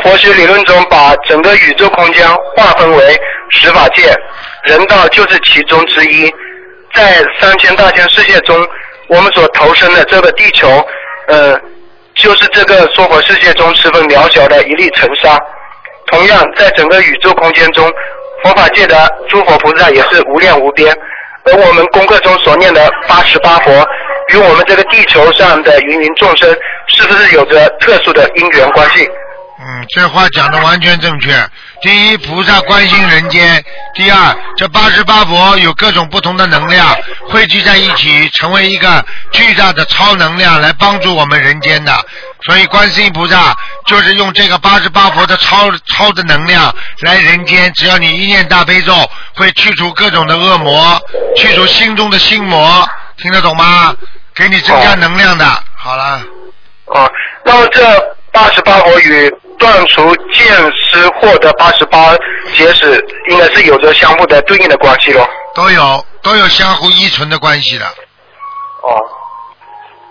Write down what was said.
佛学理论中把整个宇宙空间划分为十法界，人道就是其中之一。在3000大千世界中，我们所投身的这个地球，就是这个娑婆世界中十分渺小的一粒尘沙。同样，在整个宇宙空间中，佛法界的诸佛菩萨也是无量无边。而我们功课中所念的88佛，与我们这个地球上的芸芸众生，是不是有着特殊的因缘关系？ 这话讲得完全正确。第一，菩萨关心人间；第二，这88佛有各种不同的能量汇聚在一起，成为一个巨大的超能量来帮助我们人间的。所以观世音菩萨就是用这个88佛的超的能量来人间，只要你一念大悲咒，会去除各种的恶魔，去除心中的心魔，听得懂吗？给你增加能量的。好了。 那么这88佛与断除见思惑的88结使，应该是有着相互的对应的关系咯。 都有相互依存的关系的。